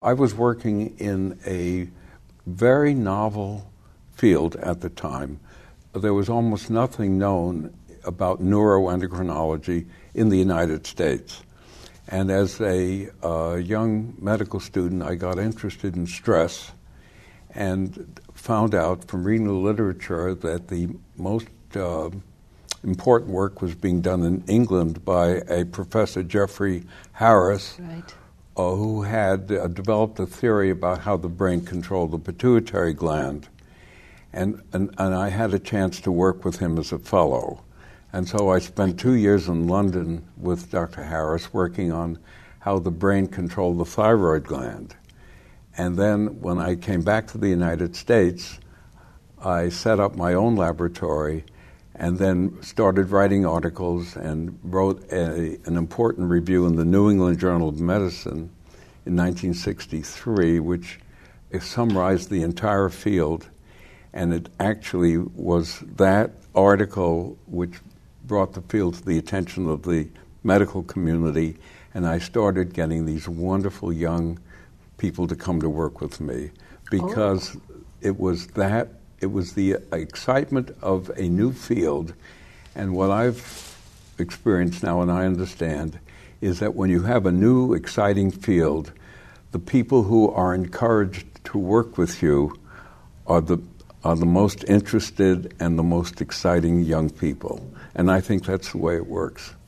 I was working in a very novel field at the time. There was almost nothing known about neuroendocrinology in the United States. And as a young medical student, I got interested in stress and found out from reading the literature that the most important work was being done in England by a Professor Jeffrey Harris, Right. Who had developed a theory about how the brain controlled the pituitary gland. And I had a chance to work with him as a fellow. And so I spent 2 years in London with Dr. Harris working on how the brain controlled the thyroid gland. And then when I came back to the United States, I set up my own laboratory and then started writing articles and wrote an important review in the New England Journal of Medicine in 1963, which summarized the entire field. And it actually was that article which brought the field to the attention of the medical community, and I started getting these wonderful young people to come to work with me because it was the excitement of a new field. And what I've experienced now and I understand is that when you have a new exciting field, the people who are encouraged to work with you are the most interested and the most exciting young people. And I think that's the way it works.